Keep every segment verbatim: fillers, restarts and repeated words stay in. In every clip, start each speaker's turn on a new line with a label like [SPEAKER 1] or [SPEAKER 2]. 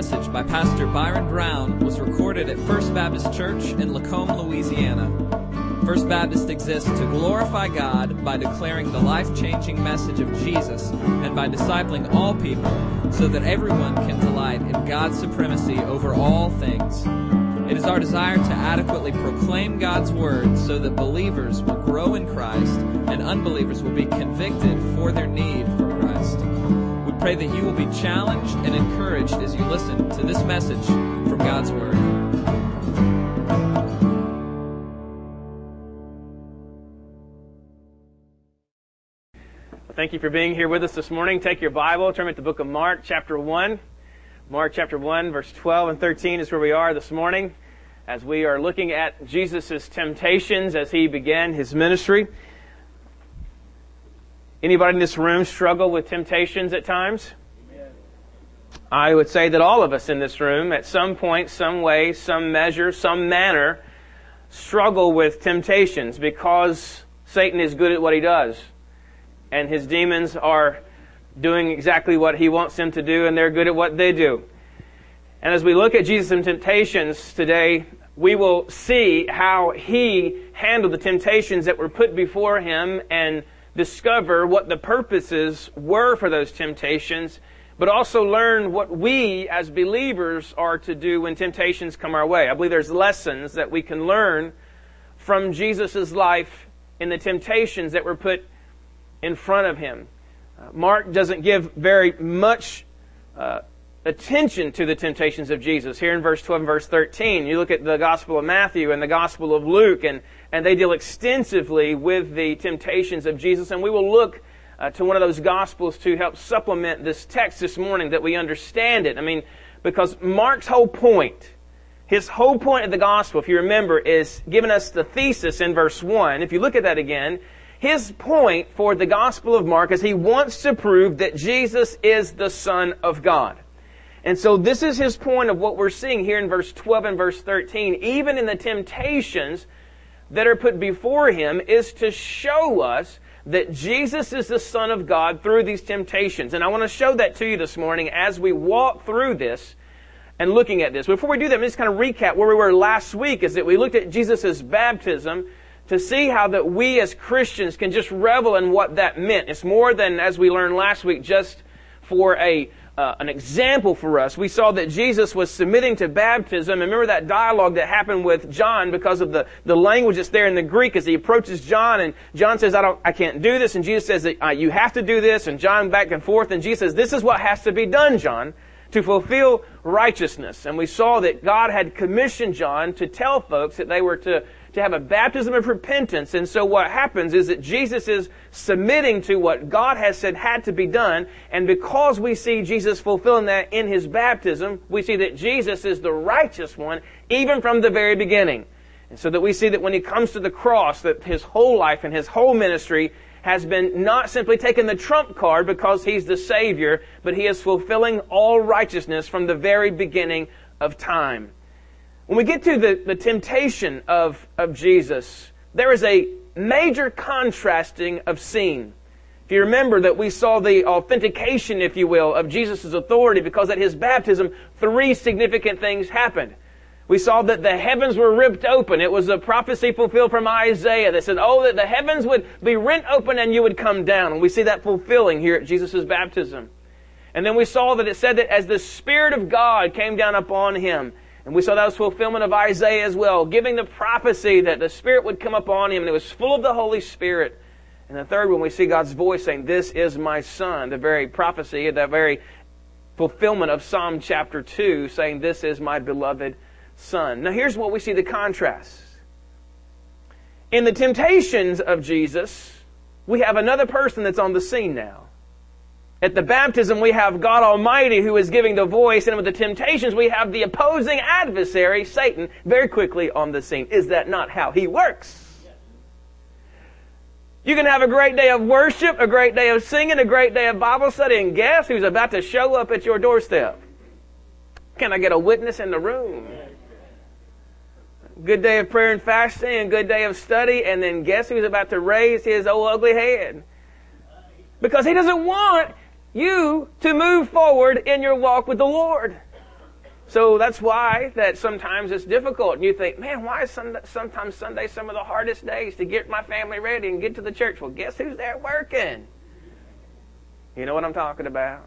[SPEAKER 1] message by Pastor Byron Brown was recorded at First Baptist Church in Lacombe, Louisiana. First Baptist exists to glorify God by declaring the life-changing message of Jesus and by discipling all people so that everyone can delight in God's supremacy over all things. It is our desire to adequately proclaim God's Word so that believers will grow in Christ and unbelievers will be convicted for their need for Christ. We pray that you will be challenged and encouraged as you listen to this message from God's Word.
[SPEAKER 2] Thank you for being here with us this morning. Take your Bible, turn it to the book of Mark, chapter one. Mark chapter one, verse twelve and thirteen is where we are this morning as we are looking at Jesus' temptations as he began his ministry. Anybody in this room struggle with temptations at times? Amen. I would say that all of us in this room, at some point, some way, some measure, some manner, struggle with temptations because Satan is good at what he does. And his demons are doing exactly what he wants them to do, and they're good at what they do. And as we look at Jesus' temptations today, we will see how he handled the temptations that were put before him and discover what the purposes were for those temptations, but also learn what we as believers are to do when temptations come our way. I believe there's lessons that we can learn from Jesus' life in the temptations that were put in front of him. Uh, Mark doesn't give very much uh, attention to the temptations of Jesus. Here in verse twelve and verse thirteen, you look at the Gospel of Matthew and the Gospel of Luke, and, and they deal extensively with the temptations of Jesus. And we will look uh, to one of those Gospels to help supplement this text this morning that we understand it. I mean, because Mark's whole point, his whole point of the Gospel, if you remember, is giving us the thesis in verse one. If you look at that again, his point for the Gospel of Mark is he wants to prove that Jesus is the Son of God. And so this is his point of what we're seeing here in verse twelve and verse thirteen. Even in the temptations that are put before him is to show us that Jesus is the Son of God through these temptations. And I want to show that to you this morning as we walk through this and looking at this. Before we do that, let me just kind of recap where we were last week, is that we looked at Jesus' baptism to see how that we as Christians can just revel in what that meant. It's more than, as we learned last week, just for a uh, an example for us. We saw that Jesus was submitting to baptism. And remember that dialogue that happened with John because of the, the language that's there in the Greek as he approaches John, and John says, I don't, I can't do this. And Jesus says, that, uh, you have to do this. And John back and forth. And Jesus says, this is what has to be done, John, to fulfill righteousness. And we saw that God had commissioned John to tell folks that they were to to have a baptism of repentance. And so what happens is that Jesus is submitting to what God has said had to be done. And because we see Jesus fulfilling that in his baptism, we see that Jesus is the righteous one, even from the very beginning. And so that we see that when he comes to the cross, that his whole life and his whole ministry has been not simply taking the trump card because he's the Savior, but he is fulfilling all righteousness from the very beginning of time. When we get to the, the temptation of, of Jesus, there is a major contrasting of scene. If you remember that we saw the authentication, if you will, of Jesus' authority, because at his baptism, three significant things happened. We saw that the heavens were ripped open. It was a prophecy fulfilled from Isaiah that said, oh, that the heavens would be rent open and you would come down. And we see that fulfilling here at Jesus' baptism. And then we saw that it said that as the Spirit of God came down upon him, and we saw that was fulfillment of Isaiah as well, giving the prophecy that the Spirit would come upon him, and it was full of the Holy Spirit. And the third one, we see God's voice saying, this is my Son, the very prophecy, the very fulfillment of Psalm chapter two, saying, this is my beloved Son. Now here's what we see the contrast. In the temptations of Jesus, we have another person that's on the scene now. At the baptism, we have God Almighty who is giving the voice, and with the temptations, we have the opposing adversary, Satan, very quickly on the scene. Is that not how he works? You can have a great day of worship, a great day of singing, a great day of Bible study, and guess who's about to show up at your doorstep? Can I get a witness in the room? Good day of prayer and fasting, and good day of study, and then guess who's about to raise his old ugly head? Because he doesn't want you to move forward in your walk with the Lord. So that's why that sometimes it's difficult. And you think, man, why is Sunday, sometimes Sunday some of the hardest days to get my family ready and get to the church? Well, guess who's there working? You know what I'm talking about?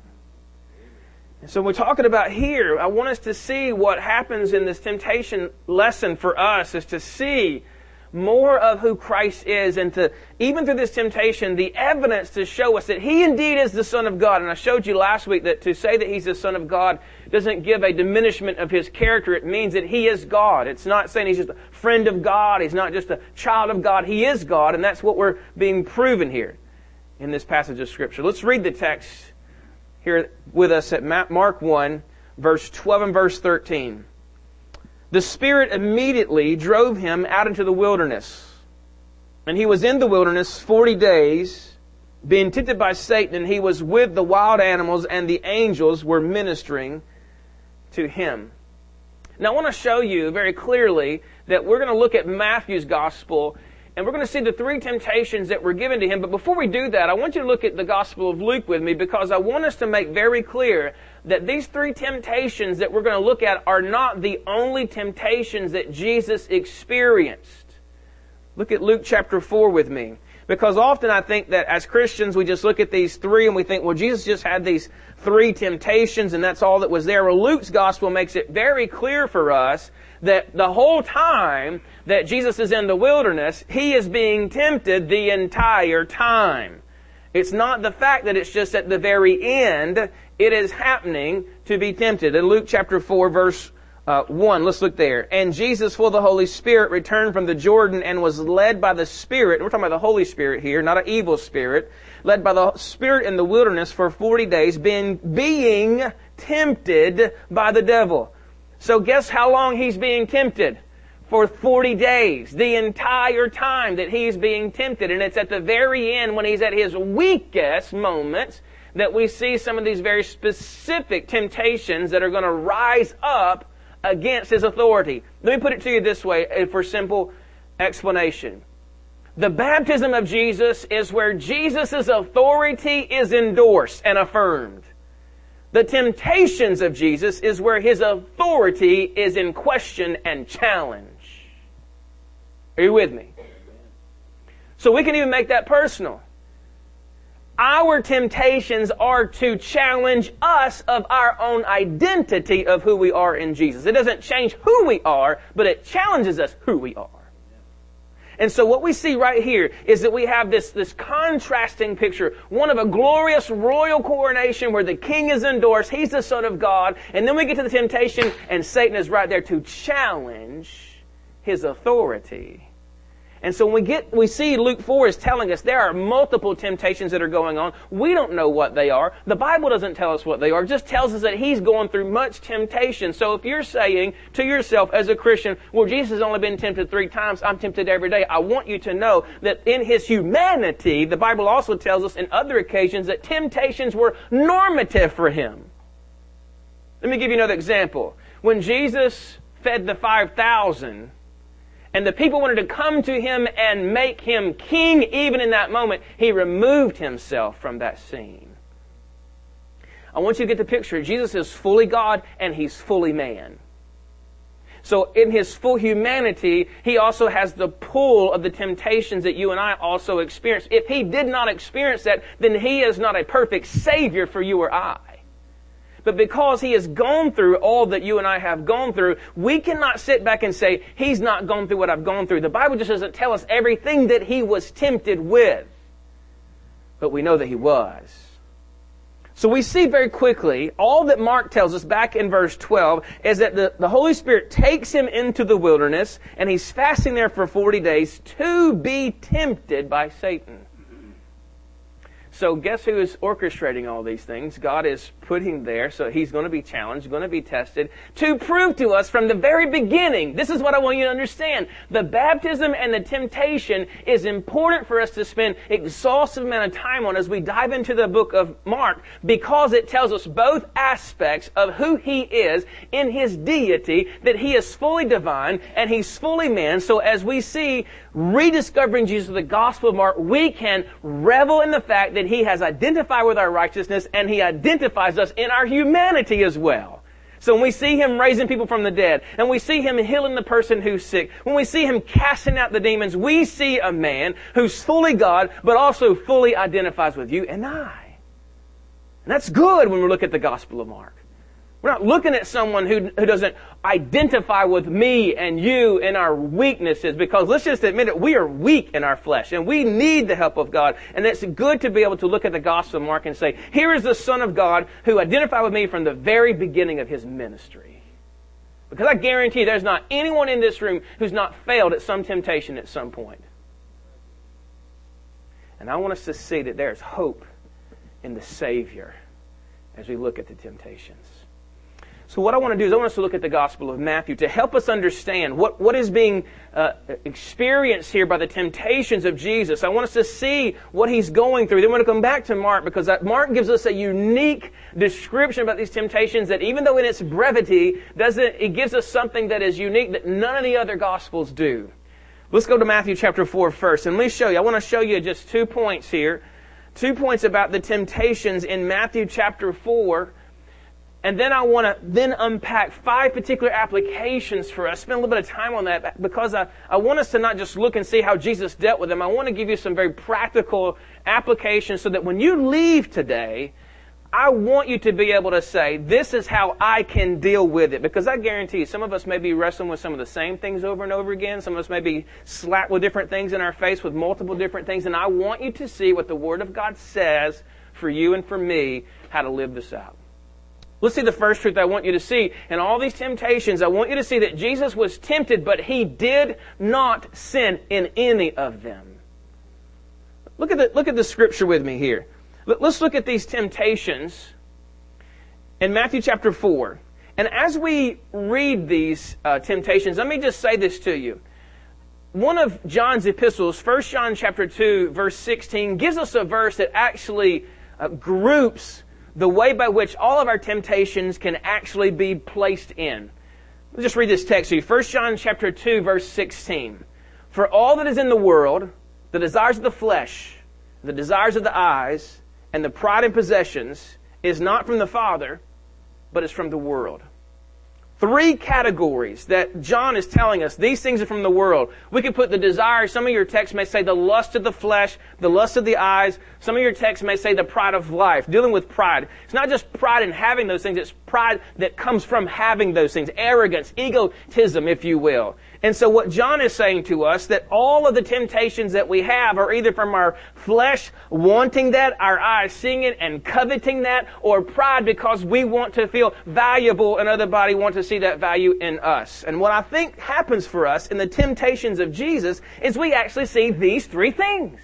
[SPEAKER 2] And so we're talking about here, I want us to see what happens in this temptation lesson for us is to see more of who Christ is, and to, even through this temptation, the evidence to show us that He indeed is the Son of God. And I showed you last week that to say that He's the Son of God doesn't give a diminishment of His character. It means that He is God. It's not saying He's just a friend of God. He's not just a child of God. He is God, and that's what we're being proven here in this passage of Scripture. Let's read the text here with us at Mark one, verse twelve and verse thirteen. The Spirit immediately drove him out into the wilderness. And he was in the wilderness forty days, being tempted by Satan, and he was with the wild animals, and the angels were ministering to him. Now I want to show you very clearly that we're going to look at Matthew's Gospel, and we're going to see the three temptations that were given to him. But before we do that, I want you to look at the Gospel of Luke with me, because I want us to make very clear that these three temptations that we're going to look at are not the only temptations that Jesus experienced. Look at Luke chapter four with me. Because often I think that as Christians we just look at these three and we think, well, Jesus just had these three temptations and that's all that was there. Well, Luke's Gospel makes it very clear for us that the whole time that Jesus is in the wilderness, He is being tempted the entire time. It's not the fact that it's just at the very end. It is happening to be tempted. In Luke chapter four, verse uh, one, let's look there. And Jesus, full of the Holy Spirit, returned from the Jordan and was led by the Spirit. We're talking about the Holy Spirit here, not an evil spirit. Led by the Spirit in the wilderness for forty days, being, being tempted by the devil. So guess how long He's being tempted? For forty days, the entire time that He's being tempted. And it's at the very end, when He's at His weakest moments, that we see some of these very specific temptations that are going to rise up against His authority. Let me put it to you this way for simple explanation. The baptism of Jesus is where Jesus' authority is endorsed and affirmed. The temptations of Jesus is where His authority is in question and challenged. Are you with me? So we can even make that personal. Our temptations are to challenge us of our own identity of who we are in Jesus. It doesn't change who we are, but it challenges us who we are. And so what we see right here is that we have this, this contrasting picture. One of a glorious royal coronation where the king is endorsed. He's the Son of God. And then we get to the temptation and Satan is right there to challenge His authority. And so when we get, we see Luke four is telling us there are multiple temptations that are going on. We don't know what they are. The Bible doesn't tell us what they are. It just tells us that He's going through much temptation. So if you're saying to yourself as a Christian, well, Jesus has only been tempted three times, I'm tempted every day. I want you to know that in His humanity, the Bible also tells us in other occasions that temptations were normative for Him. Let me give you another example. When Jesus fed the five thousand, and the people wanted to come to Him and make Him king, even in that moment, He removed Himself from that scene. I want you to get the picture. Jesus is fully God and He's fully man. So in His full humanity, He also has the pull of the temptations that you and I also experience. If He did not experience that, then He is not a perfect Savior for you or I. But because He has gone through all that you and I have gone through, we cannot sit back and say, He's not gone through what I've gone through. The Bible just doesn't tell us everything that He was tempted with. But we know that He was. So we see very quickly, all that Mark tells us back in verse twelve is that the, the Holy Spirit takes Him into the wilderness and He's fasting there for forty days to be tempted by Satan. So guess who is orchestrating all these things? God is putting there, so He's going to be challenged, going to be tested, to prove to us from the very beginning. This is what I want you to understand. The baptism and the temptation is important for us to spend exhaustive amount of time on as we dive into the book of Mark, because it tells us both aspects of who He is in His deity, that He is fully divine and He's fully man. So as we see rediscovering Jesus of the Gospel of Mark, we can revel in the fact that He has identified with our righteousness and He identifies us in our humanity as well. So when we see Him raising people from the dead, and we see Him healing the person who's sick, when we see Him casting out the demons, we see a man who's fully God, but also fully identifies with you and I. And that's good when we look at the Gospel of Mark. We're not looking at someone who, who doesn't identify with me and you and our weaknesses, because let's just admit it, we are weak in our flesh and we need the help of God. And it's good to be able to look at the Gospel of Mark and say, here is the Son of God who identified with me from the very beginning of His ministry. Because I guarantee you, there's not anyone in this room who's not failed at some temptation at some point. And I want us to see that there's hope in the Savior as we look at the temptations. So what I want to do is I want us to look at the Gospel of Matthew to help us understand what, what is being uh, experienced here by the temptations of Jesus. I want us to see what He's going through. Then we're going to come back to Mark, because Mark gives us a unique description about these temptations that, even though in its brevity, doesn't it gives us something that is unique that none of the other Gospels do. Let's go to Matthew chapter four first, and let me show you. I want to show you just two points here. Two points about the temptations in Matthew chapter four. And then I want to then unpack five particular applications for us. Spend a little bit of time on that, because I, I want us to not just look and see how Jesus dealt with them. I want to give you some very practical applications so that when you leave today, I want you to be able to say, this is how I can deal with it. Because I guarantee you, some of us may be wrestling with some of the same things over and over again. Some of us may be slapped with different things in our face, with multiple different things. And I want you to see what the Word of God says for you and for me, how to live this out. Let's see the first truth I want you to see. In all these temptations, I want you to see that Jesus was tempted, but He did not sin in any of them. Look at the, look at the scripture with me here. Let's look at these temptations in Matthew chapter four. And as we read these uh, temptations, let me just say this to you. One of John's epistles, First John chapter two, verse sixteen, gives us a verse that actually uh, groups the way by which all of our temptations can actually be placed in. Let's just read this text to you. First John chapter two, verse sixteen. For all that is in the world, the desires of the flesh, the desires of the eyes, and the pride in possessions, is not from the Father, but is from the world. Three categories that John is telling us. These things are from the world. We could put the desire. Some of your texts may say the lust of the flesh, the lust of the eyes. Some of your texts may say the pride of life, dealing with pride. It's not just pride in having those things. It's pride that comes from having those things. Arrogance, egotism, if you will. And so what John is saying to us, that all of the temptations that we have are either from our flesh wanting that, our eyes seeing it and coveting that, or pride because we want to feel valuable and other body want to see that value in us. And what I think happens for us in the temptations of Jesus is we actually see these three things.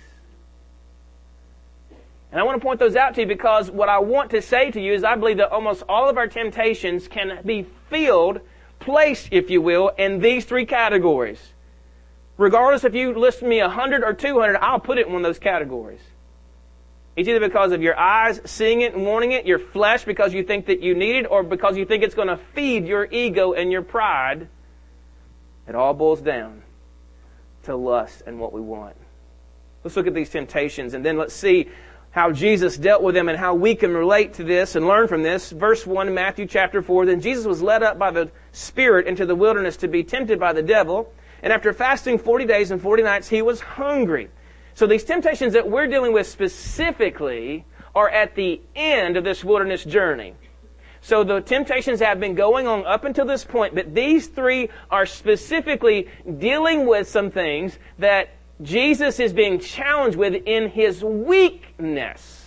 [SPEAKER 2] And I want to point those out to you, because what I want to say to you is I believe that almost all of our temptations can be filled, placed, if you will, in these three categories. Regardless if you list me one hundred or two hundred, I'll put it in one of those categories. It's either because of your eyes seeing it and wanting it, your flesh because you think that you need it, or because you think it's going to feed your ego and your pride. It all boils down to lust and what we want. Let's look at these temptations, and then let's see how Jesus dealt with them and how we can relate to this and learn from this. Verse one, Matthew chapter four, Then Jesus was led up by the Spirit into the wilderness to be tempted by the devil. And after fasting forty days and forty nights, He was hungry. So these temptations that we're dealing with specifically are at the end of this wilderness journey. So the temptations have been going on up until this point, but these three are specifically dealing with some things that Jesus is being challenged with in His weakness.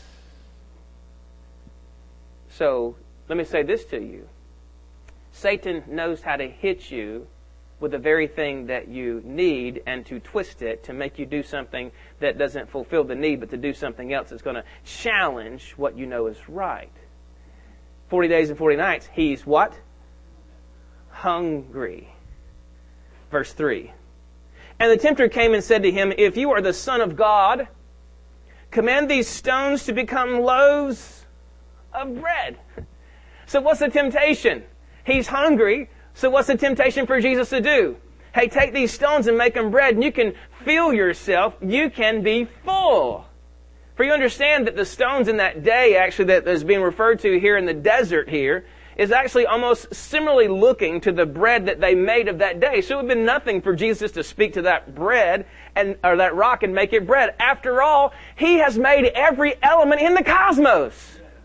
[SPEAKER 2] So, let me say this to you. Satan knows how to hit you with the very thing that you need and to twist it to make you do something that doesn't fulfill the need, but to do something else that's going to challenge what you know is right. Forty days and forty nights, he's what? Hungry. Verse three. And the tempter came and said to him, If you are the Son of God, command these stones to become loaves of bread. So what's the temptation? He's hungry. So what's the temptation for Jesus to do? Hey, take these stones and make them bread, and you can fill yourself. You can be full. For you understand that the stones in that day, actually, that is being referred to here in the desert here, is actually almost similarly looking to the bread that they made of that day. So it would have been nothing for Jesus to speak to that bread and or that rock and make it bread. After all, He has made every element in the cosmos.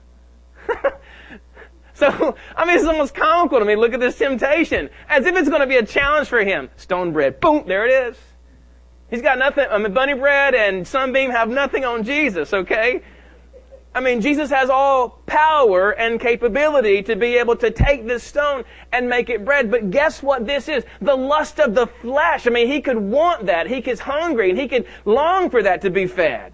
[SPEAKER 2] So, I mean, it's almost comical to me. Look at this temptation. As if it's going to be a challenge for Him. Stone bread. Boom, there it is. He's got nothing. I mean, bunny bread and sunbeam have nothing on Jesus, okay? I mean, Jesus has all power and capability to be able to take this stone and make it bread. But guess what this is? The lust of the flesh. I mean, He could want that. He gets hungry and He could long for that to be fed.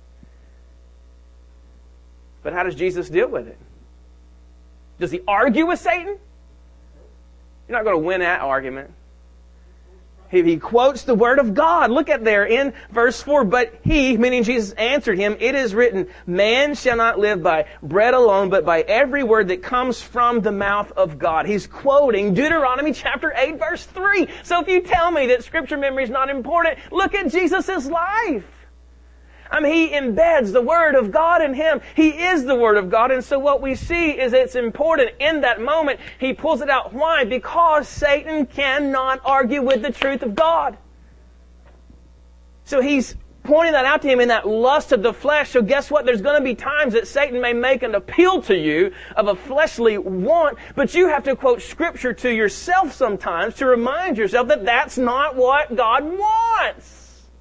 [SPEAKER 2] But how does Jesus deal with it? Does He argue with Satan? You're not going to win that argument. He, he quotes the Word of God. Look at there in verse four. But He, meaning Jesus, answered him, it is written, man shall not live by bread alone, but by every word that comes from the mouth of God. He's quoting Deuteronomy chapter eight, verse three. So if you tell me that Scripture memory is not important, look at Jesus' life. I mean, He embeds the Word of God in Him. He is the Word of God. And so what we see is it's important in that moment. He pulls it out. Why? Because Satan cannot argue with the truth of God. So He's pointing that out to him in that lust of the flesh. So guess what? There's going to be times that Satan may make an appeal to you of a fleshly want, but you have to quote Scripture to yourself sometimes to remind yourself that that's not what God wants.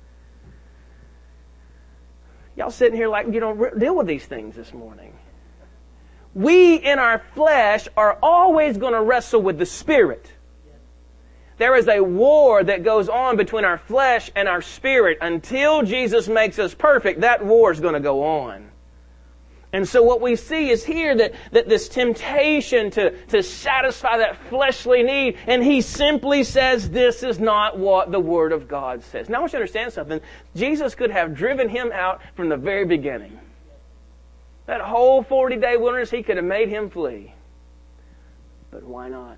[SPEAKER 2] Y'all sitting here like you don't deal with these things this morning. We in our flesh are always going to wrestle with the Spirit. There is a war that goes on between our flesh and our spirit. Until Jesus makes us perfect, that war is going to go on. And so what we see is here that, that this temptation to, to satisfy that fleshly need, and He simply says this is not what the Word of God says. Now I want you to understand something. Jesus could have driven him out from the very beginning. That whole forty-day wilderness, He could have made him flee. But why not?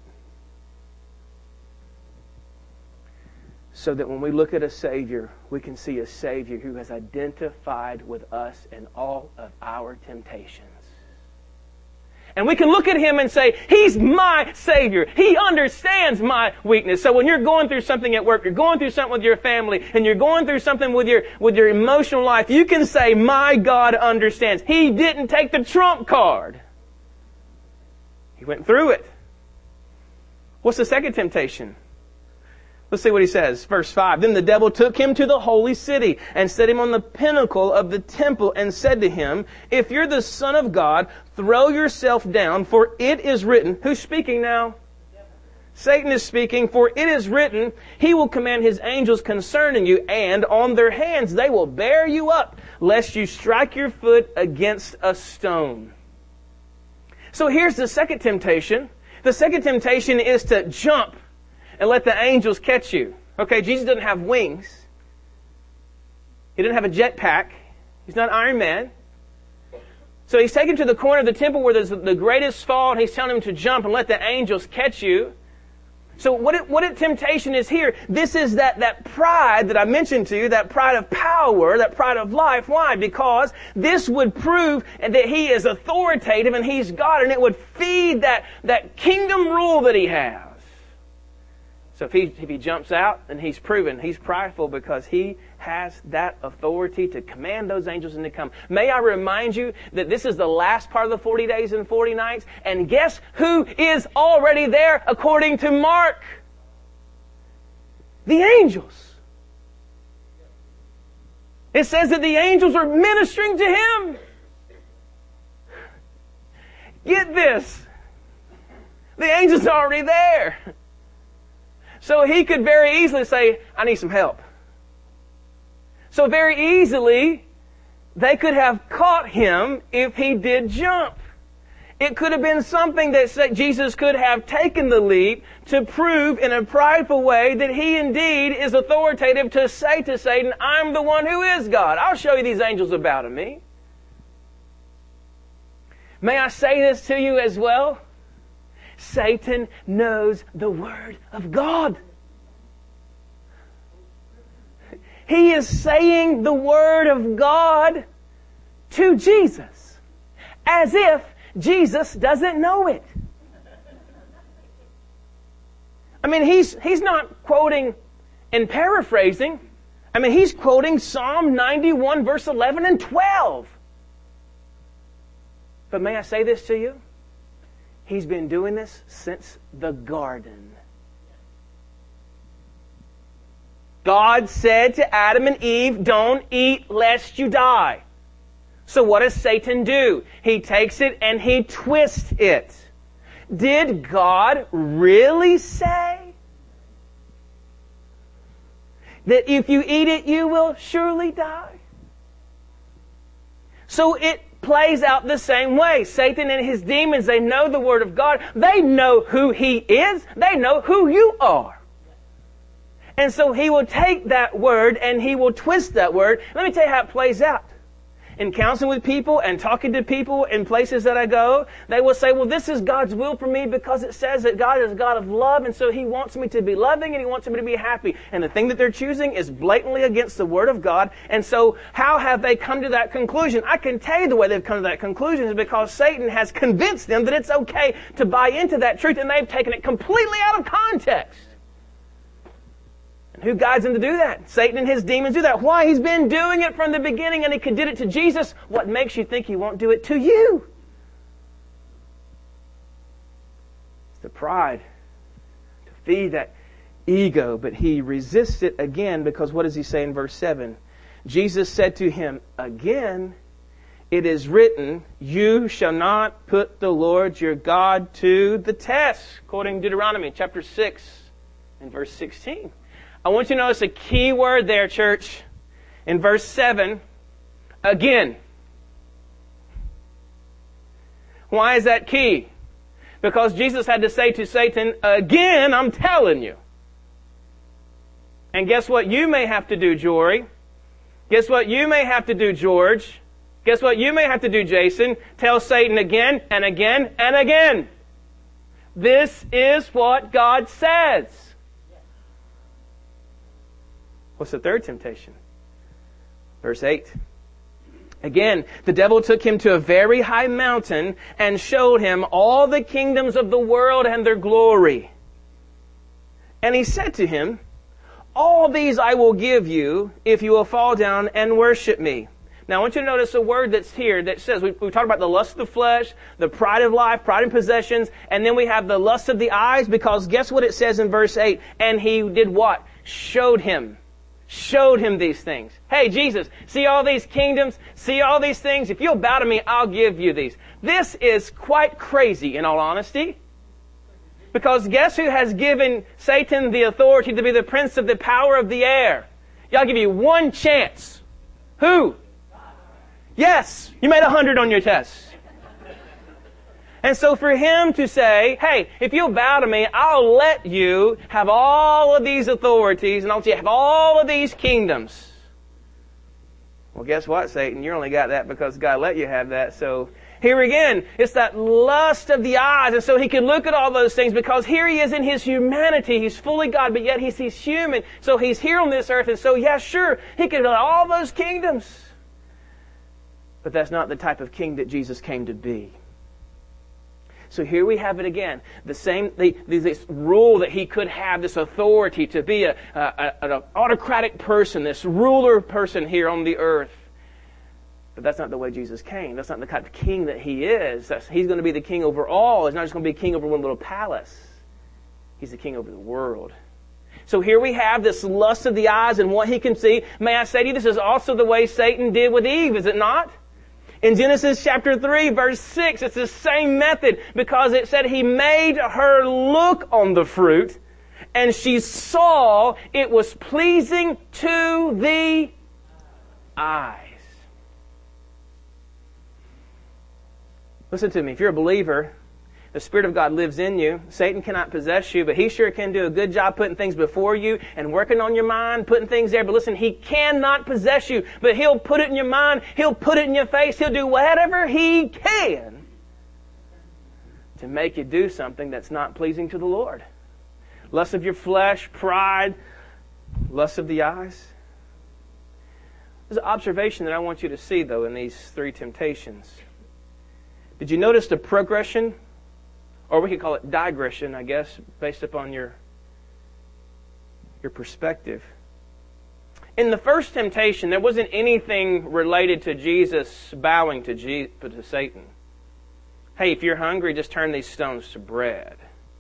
[SPEAKER 2] So that when we look at a Savior, we can see a Savior who has identified with us in all of our temptations. And we can look at Him and say, He's my Savior. He understands my weakness. So when you're going through something at work, you're going through something with your family, and you're going through something with your, with your emotional life, you can say, my God understands. He didn't take the trump card. He went through it. What's the second temptation? Let's see what he says. Verse five. Then the devil took him to the holy city and set him on the pinnacle of the temple and said to him, if you're the Son of God, throw yourself down, for it is written. Who's speaking now? Satan is speaking. For it is written, He will command His angels concerning you, and on their hands they will bear you up, lest you strike your foot against a stone. So here's the second temptation. The second temptation is to jump and let the angels catch you. Okay, Jesus doesn't have wings. He didn't have a jetpack. He's not Iron Man. So He's taken to the corner of the temple where there's the greatest fall, and He's telling him to jump and let the angels catch you. So what it, what it temptation is here, this is that, that pride that I mentioned to you, that pride of power, that pride of life. Why? Because this would prove that He is authoritative and He's God, and it would feed that, that kingdom rule that He has. So if he, if he jumps out, then he's proven he's prideful because he has that authority to command those angels and to come. May I remind you that this is the last part of the forty days and forty nights. And guess who is already there according to Mark? The angels. It says that the angels are ministering to him. Get this. The angels are already there. So he could very easily say, I need some help. So very easily, they could have caught him if he did jump. It could have been something that Jesus could have taken the leap to prove in a prideful way that He indeed is authoritative to say to Satan, I'm the one who is God. I'll show you these angels about me. May I say this to you as well? Satan knows the Word of God. He is saying the Word of God to Jesus as if Jesus doesn't know it. I mean, he's, he's not quoting and paraphrasing. I mean, he's quoting Psalm ninety-one, verse eleven and twelve. But may I say this to you? He's been doing this since the garden. God said to Adam and Eve, don't eat lest you die. So what does Satan do? He takes it and he twists it. Did God really say that if you eat it, you will surely die? So it plays out the same way. Satan and his demons, they know the Word of God. They know who he is. They know who you are. And so he will take that word and he will twist that word. Let me tell you how it plays out. In counseling with people and talking to people in places that I go, they will say, well, this is God's will for me because it says that God is a God of love, and so He wants me to be loving and He wants me to be happy. And the thing that they're choosing is blatantly against the Word of God. And so how have they come to that conclusion? I can tell you the way they've come to that conclusion is because Satan has convinced them that it's okay to buy into that truth, and they've taken it completely out of context. And who guides him to do that? Satan and his demons do that. Why? He's been doing it from the beginning, and he did it to Jesus. What makes you think he won't do it to you? It's the pride to feed that ego, but he resists it again because what does he say in verse seven? Jesus said to him, again, it is written, you shall not put the Lord your God to the test, quoting Deuteronomy chapter six and verse sixteen. I want you to notice a key word there, church. In verse seven, again. Why is that key? Because Jesus had to say to Satan, again, I'm telling you. And guess what you may have to do, Jory? Guess what you may have to do, George? Guess what you may have to do, Jason? Tell Satan again and again and again. This is what God says. What's the third temptation? Verse eight. Again, the devil took him to a very high mountain and showed him all the kingdoms of the world and their glory. And he said to him, all these I will give you if you will fall down and worship me. Now I want you to notice a word that's here that says, we, we talked about the lust of the flesh, the pride of life, pride in possessions, and then we have the lust of the eyes, because guess what it says in verse eight? And he did what? Showed him. Showed him these things. Hey, Jesus, see all these kingdoms? See all these things? If you'll bow to me, I'll give you these. This is quite crazy, in all honesty. Because guess who has given Satan the authority to be the prince of the power of the air? Y'all give you one chance. Who? Yes, you made a hundred on your test. And so for him to say, hey, if you'll bow to me, I'll let you have all of these authorities and I'll let you have all of these kingdoms. Well, guess what, Satan? You only got that because God let you have that. So here again, it's that lust of the eyes. And so he can look at all those things because here he is in his humanity. He's fully God, but yet he's, he's human. So he's here on this earth. And so, yeah, sure, he can have all those kingdoms. But that's not the type of king that Jesus came to be. So here we have it again. The same, the, this rule that he could have, this authority to be a, a, an autocratic person, this ruler person here on the earth. But that's not the way Jesus came. That's not the kind of king that he is. That's, he's going to be the king over all. He's not just going to be a king over one little palace. He's the king over the world. So here we have this lust of the eyes and what he can see. May I say to you, this is also the way Satan did with Eve, is it not? In Genesis chapter three, verse six, it's the same method because it said he made her look on the fruit and she saw it was pleasing to the eyes. Listen to me. If you're a believer, the Spirit of God lives in you. Satan cannot possess you, but he sure can do a good job putting things before you and working on your mind, putting things there. But listen, he cannot possess you, but he'll put it in your mind. He'll put it in your face. He'll do whatever he can to make you do something that's not pleasing to the Lord. Lust of your flesh, pride, lust of the eyes. There's an observation that I want you to see, though, in these three temptations. Did you notice the progression? Or we could call it digression, I guess, based upon your your perspective. In the first temptation, there wasn't anything related to Jesus bowing to, Je- to Satan. Hey, if you're hungry, just turn these stones to bread.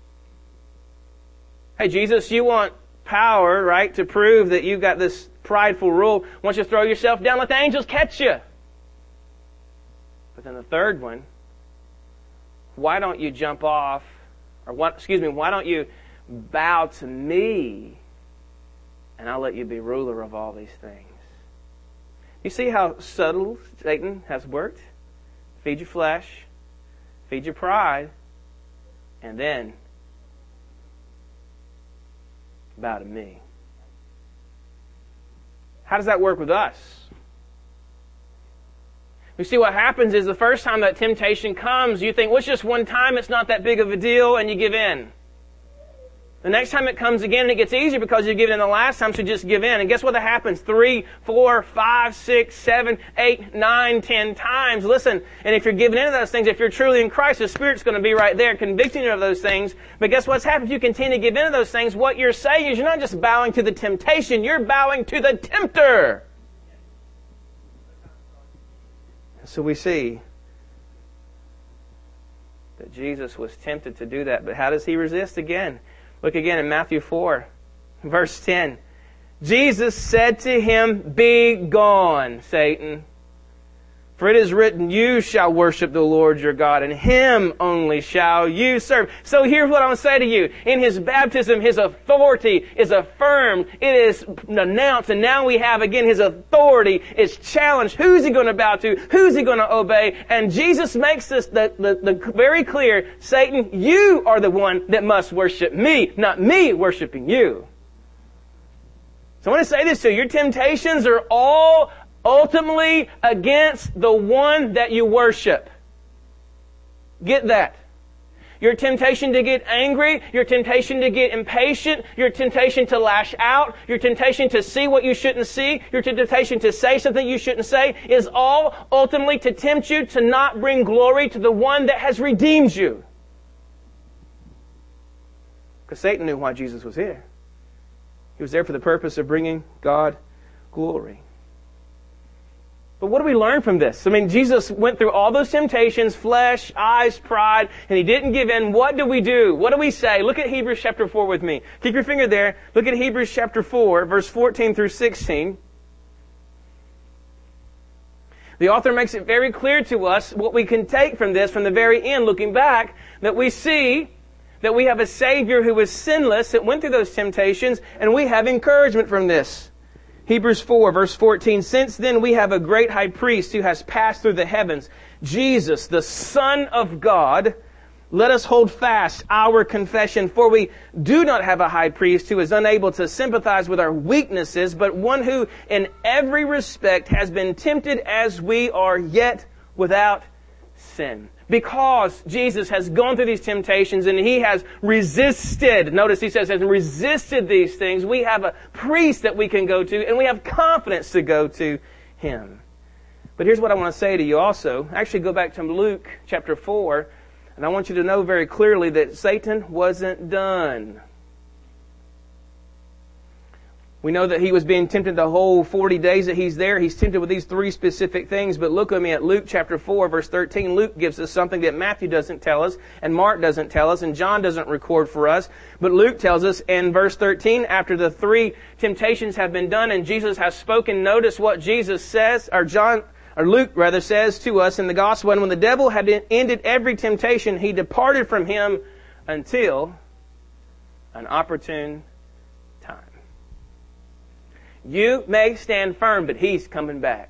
[SPEAKER 2] Hey, Jesus, you want power, right, to prove that you've got this prideful rule. Why don't you throw yourself down, let the angels catch you? But then the third one, why don't you jump off, or what, excuse me, why don't you bow to me and I'll let you be ruler of all these things? You see how subtle Satan has worked? Feed your flesh, feed your pride, and then bow to me. How does that work with us? You see, what happens is the first time that temptation comes, you think, well, it's just one time, it's not that big of a deal, and you give in. The next time it comes again, and it gets easier because you give in the last time, so you just give in. And guess what that happens? Three, four, five, six, seven, eight, nine, ten times. Listen, and if you're giving into those things, if you're truly in Christ, the Spirit's going to be right there convicting you of those things. But guess what's happened? If you continue to give into those things, what you're saying is you're not just bowing to the temptation, you're bowing to the tempter. So we see that Jesus was tempted to do that. But how does He resist again? Look again in Matthew four, verse ten. Jesus said to him, "Be gone, Satan. For it is written, you shall worship the Lord your God, and Him only shall you serve." So here's what I want to say to you. In His baptism, His authority is affirmed. It is announced. And now we have, again, His authority is challenged. Who's He going to bow to? Who's He going to obey? And Jesus makes this the, the, the very clear. Satan, you are the one that must worship me, not me worshiping you. So I want to say this to you. Your temptations are all ultimately against the one that you worship. Get that. Your temptation to get angry, your temptation to get impatient, your temptation to lash out, your temptation to see what you shouldn't see, your temptation to say something you shouldn't say is all ultimately to tempt you to not bring glory to the one that has redeemed you. Because Satan knew why Jesus was here. He was there for the purpose of bringing God glory. But what do we learn from this? I mean, Jesus went through all those temptations, flesh, eyes, pride, and He didn't give in. What do we do? What do we say? Look at Hebrews chapter four with me. Keep your finger there. Look at Hebrews chapter four, verse fourteen through sixteen. The author makes it very clear to us what we can take from this, from the very end, looking back, that we see that we have a Savior who was sinless, that went through those temptations, and we have encouragement from this. Hebrews four, verse fourteen, "Since then we have a great high priest who has passed through the heavens, Jesus, the Son of God. Let us hold fast our confession, for we do not have a high priest who is unable to sympathize with our weaknesses, but one who in every respect has been tempted as we are, yet without sin." Because Jesus has gone through these temptations and He has resisted, notice He says, has resisted these things, we have a priest that we can go to, and we have confidence to go to Him. But here's what I want to say to you also. Actually, go back to Luke chapter four, and I want you to know very clearly that Satan wasn't done. We know that he was being tempted the whole forty days that he's there. He's tempted with these three specific things. But look with me at Luke chapter four, verse thirteen. Luke gives us something that Matthew doesn't tell us, and Mark doesn't tell us, and John doesn't record for us. But Luke tells us in verse thirteen, after the three temptations have been done and Jesus has spoken, notice what Jesus says, or John, or Luke rather says to us in the gospel. "And when the devil had ended every temptation, he departed from him until an opportune time." You may stand firm, but He's coming back.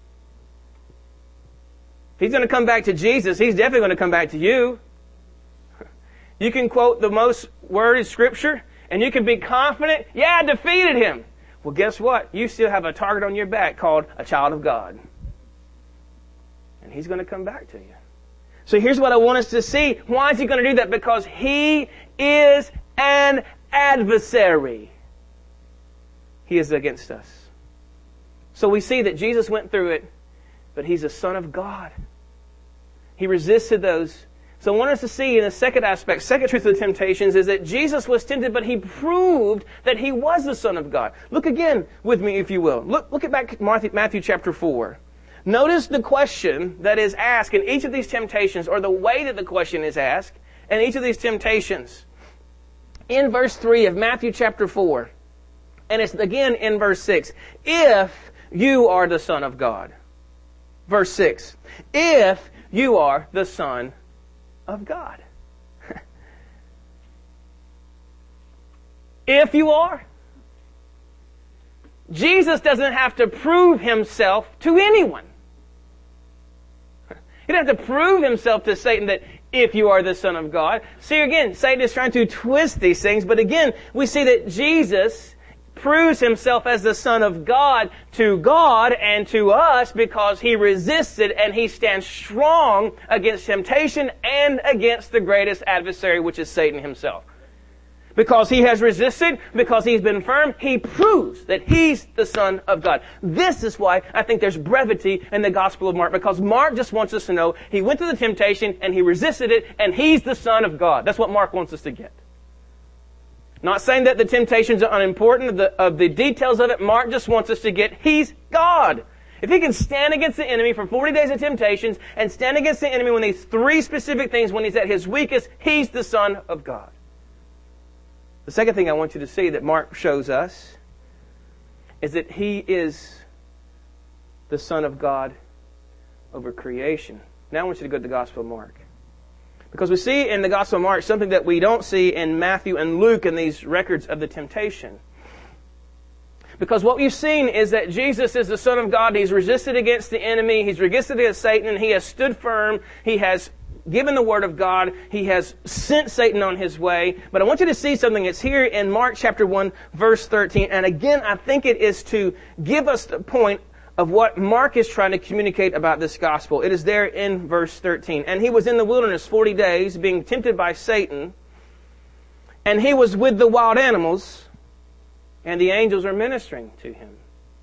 [SPEAKER 2] If He's going to come back to Jesus, He's definitely going to come back to you. You can quote the most worded Scripture, and you can be confident, yeah, I defeated Him. Well, guess what? You still have a target on your back called a child of God. And He's going to come back to you. So here's what I want us to see. Why is He going to do that? Because He is an adversary. He is against us. So we see that Jesus went through it, but He's a Son of God. He resisted those So I want us to see in the second aspect, second truth of the temptations, is that Jesus was tempted, but He proved that He was the Son of God. Look again with me, if you will. Look, look at back Matthew, Matthew chapter four. Notice the question that is asked in each of these temptations, or the way that the question is asked in each of these temptations. In verse three of Matthew chapter four, and it's again in verse six, if you are the Son of God. Verse six, if you are the Son of God. If you are. Jesus doesn't have to prove Himself to anyone. He doesn't have to prove Himself to Satan that if you are the Son of God. See again, Satan is trying to twist these things, but again, we see that Jesus proves Himself as the Son of God to God and to us because He resisted and He stands strong against temptation and against the greatest adversary, which is Satan himself. Because He has resisted, because He's been firm, He proves that He's the Son of God. This is why I think there's brevity in the Gospel of Mark, because Mark just wants us to know He went through the temptation and He resisted it and He's the Son of God. That's what Mark wants us to get. Not saying that the temptations are unimportant, of the, of the details of it. Mark just wants us to get, He's God. If He can stand against the enemy for forty days of temptations and stand against the enemy when these three specific things, when He's at His weakest, He's the Son of God. The second thing I want you to see that Mark shows us is that He is the Son of God over creation. Now I want you to go to the Gospel of Mark. Because we see in the Gospel of Mark something that we don't see in Matthew and Luke in these records of the temptation. Because what we've seen is that Jesus is the Son of God. He's resisted against the enemy. He's resisted against Satan. He has stood firm. He has given the Word of God. He has sent Satan on his way. But I want you to see something that's here in Mark chapter one, verse thirteen. And again, I think it is to give us the point of what Mark is trying to communicate about this gospel. It is there in verse thirteen. And He was in the wilderness forty days, being tempted by Satan. And He was with the wild animals, and the angels are ministering to Him.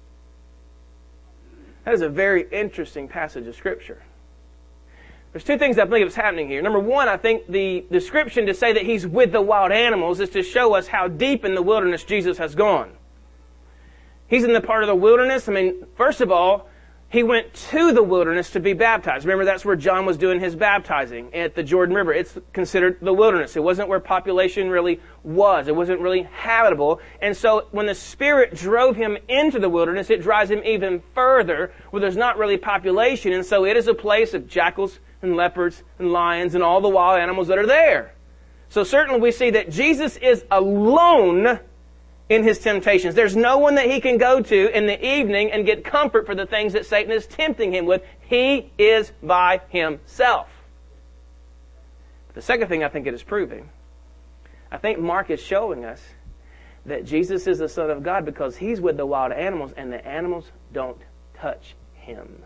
[SPEAKER 2] That is a very interesting passage of Scripture. There's two things I believe is happening here. Number one, I think the description to say that He's with the wild animals is to show us how deep in the wilderness Jesus has gone. He's in the part of the wilderness. I mean, first of all, He went to the wilderness to be baptized. Remember, that's where John was doing his baptizing, at the Jordan River. It's considered the wilderness. It wasn't where population really was. It wasn't really habitable. And so when the Spirit drove Him into the wilderness, it drives Him even further where there's not really population. And so it is a place of jackals and leopards and lions and all the wild animals that are there. So certainly we see that Jesus is alone in His temptations. There's no one that He can go to in the evening and get comfort for the things that Satan is tempting Him with. He is by Himself. The second thing I think it is proving, I think Mark is showing us that Jesus is the Son of God because He's with the wild animals and the animals don't touch Him.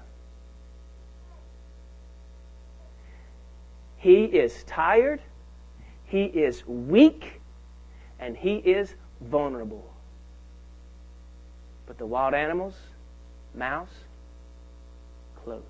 [SPEAKER 2] He is tired, He is weak, and He is vulnerable. But the wild animals, mouse, close.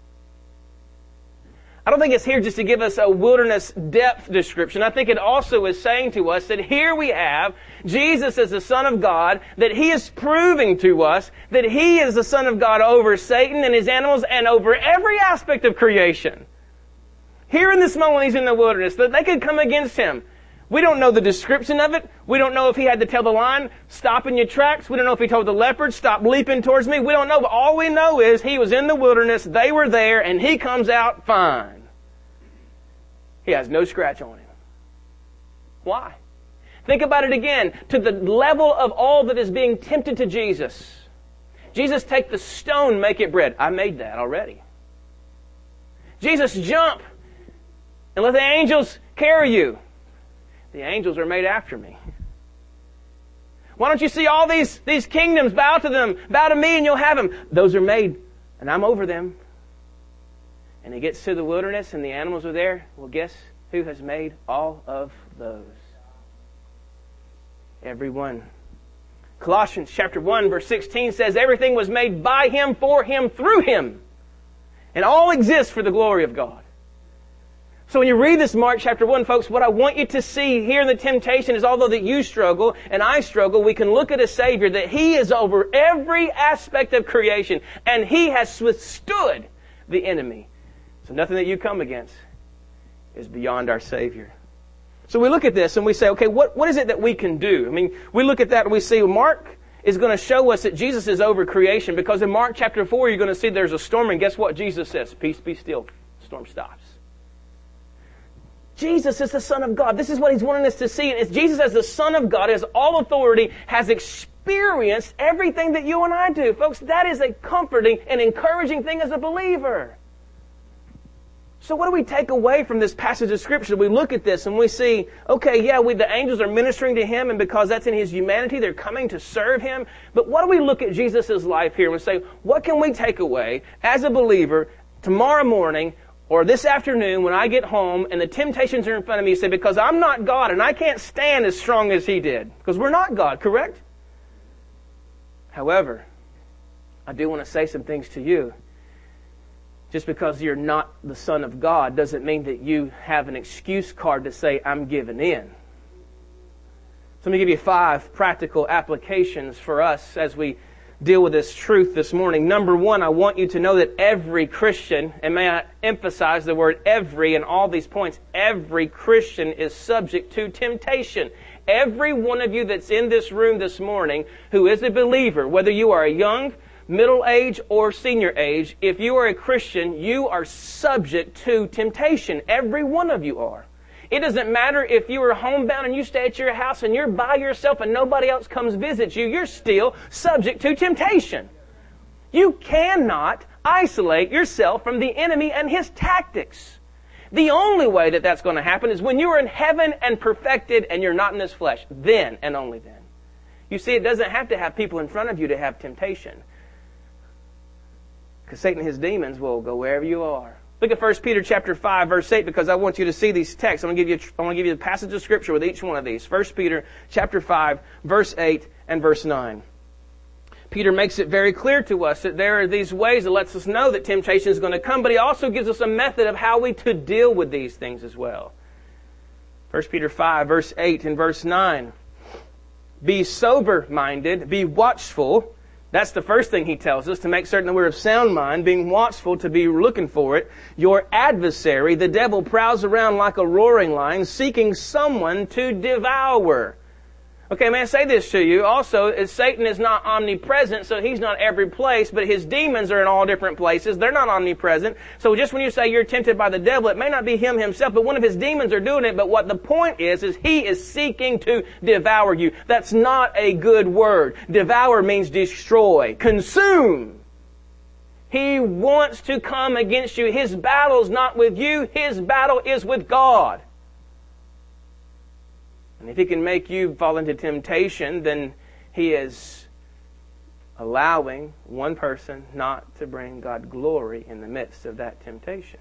[SPEAKER 2] I don't think it's here just to give us a wilderness depth description. I think it also is saying to us that here we have Jesus as the Son of God, that He is proving to us that He is the Son of God over Satan and his animals and over every aspect of creation. Here in this moment He's in the wilderness, that they could come against Him. We don't know the description of it. We don't know if He had to tell the lion, stop in your tracks. We don't know if He told the leopard, stop leaping towards me. We don't know, but all we know is He was in the wilderness, they were there, and He comes out fine. He has no scratch on Him. Why? Think about it again. To the level of all that is being tempted to Jesus. Jesus, take the stone, make it bread. I made that already. Jesus, jump and let the angels carry you. The angels are made after me. Why don't you see all these, these kingdoms? Bow to them. Bow to me and you'll have them. Those are made and I'm over them. And He gets to the wilderness and the animals are there. Well, guess who has made all of those? Everyone. Colossians chapter one verse sixteen says everything was made by Him, for Him, through Him. And all exists for the glory of God. So when you read this Mark chapter one, folks, what I want you to see here in the temptation is although that you struggle and I struggle, we can look at a Savior that He is over every aspect of creation and He has withstood the enemy. So nothing that you come against is beyond our Savior. So we look at this and we say, okay, what, what is it that we can do? I mean, we look at that and we see Mark is going to show us that Jesus is over creation because in Mark chapter four, you're going to see there's a storm and guess what Jesus says? Peace, be still. Storm stops. Jesus is the Son of God. This is what He's wanting us to see. And it's Jesus as the Son of God, has all authority, has experienced everything that you and I do. Folks, that is a comforting and encouraging thing as a believer. So what do we take away from this passage of Scripture? We look at this and we see, okay, yeah, we, the angels are ministering to Him, and because that's in His humanity, they're coming to serve Him. But what do we look at Jesus' life here and we say, what can we take away as a believer tomorrow morning or this afternoon when I get home and the temptations are in front of me? You say, because I'm not God and I can't stand as strong as He did. Because we're not God, correct? However, I do want to say some things to you. Just because you're not the Son of God doesn't mean that you have an excuse card to say, I'm giving in. So let me give you five practical applications for us as we deal with this truth this morning. Number one, I want you to know that every Christian, and may I emphasize the word every in all these points, every Christian is subject to temptation. Every one of you that's in this room this morning who is a believer, whether you are a young, middle age, or senior age, if you are a Christian, you are subject to temptation. Every one of you are. It doesn't matter if you are homebound and you stay at your house and you're by yourself and nobody else comes visit you, you're still subject to temptation. You cannot isolate yourself from the enemy and his tactics. The only way that that's going to happen is when you are in heaven and perfected and you're not in this flesh. Then and only then. You see, it doesn't have to have people in front of you to have temptation. Because Satan and his demons will go wherever you are. Look at First Peter chapter five, verse eight, because I want you to see these texts. I'm going to give you, I want to give you the passage of Scripture with each one of these. First Peter chapter five, verse eight and verse nine. Peter makes it very clear to us that there are these ways that lets us know that temptation is going to come, but he also gives us a method of how we to deal with these things as well. First Peter five, verse eight and verse nine. Be sober-minded, be watchful. That's the first thing he tells us, to make certain that we're of sound mind, being watchful, to be looking for it. Your adversary, the devil, prowls around like a roaring lion, seeking someone to devour. Okay, may I say this to you? Also, Satan is not omnipresent, so he's not every place, but his demons are in all different places. They're not omnipresent. So just when you say you're tempted by the devil, it may not be him himself, but one of his demons are doing it. But what the point is, is he is seeking to devour you. That's not a good word. Devour means destroy, consume. He wants to come against you. His battle's not with you. His battle is with God. And if he can make you fall into temptation, then he is allowing one person not to bring God glory in the midst of that temptation.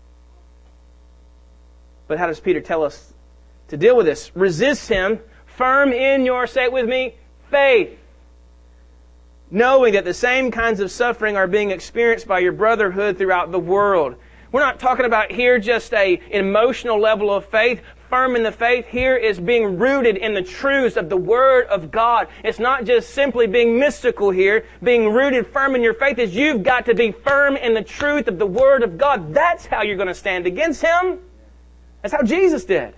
[SPEAKER 2] But how does Peter tell us to deal with this? Resist him, firm in your, say it with me, faith. Knowing that the same kinds of suffering are being experienced by your brotherhood throughout the world. We're not talking about here just a, an emotional level of faith. Firm in the faith here is being rooted in the truths of the Word of God. It's not just simply being mystical here. Being rooted firm in your faith is you've got to be firm in the truth of the Word of God. That's how you're going to stand against him. That's how Jesus did.